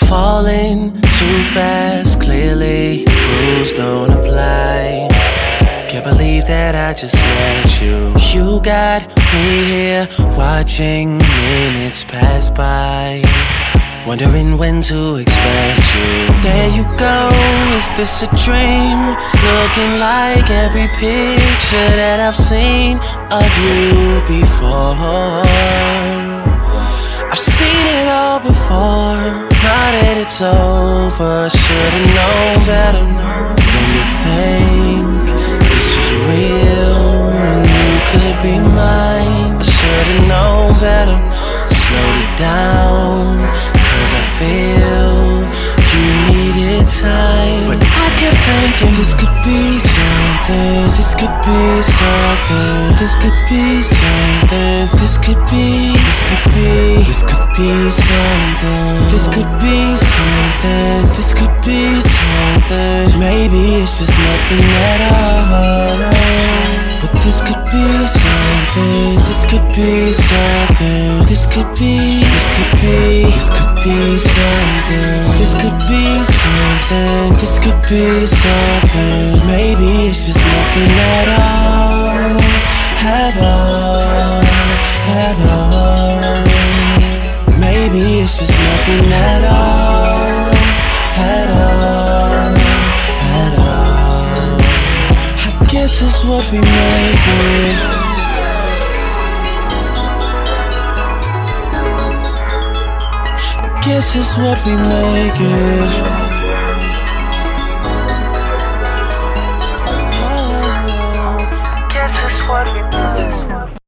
falling too fast, clearly rules don't apply. Can't believe that I just met you. You got me here, watching minutes pass by, wondering when to expect you. There you go, is this a dream? Looking like every picture that I've seen of you before. I've seen it all before. Now that it's over, should've known better than to think this was real and you could be mine. I should've known better, slowed it down, cause I feel you needed time. But I kept thinking this could be something, this could be something, this could be something, this could be, this could be, this could be something, this could be something, this could be something. Maybe it's just nothing at all, but this could be something, this could be something, this could be, this could be, this could be something, this could be something, this could be something. Maybe it's just nothing at all, at all, at all. Maybe it's just nothing at all, at all, at all. I guess it's what we make it. I guess it's what we make it. I guess it's what we make it.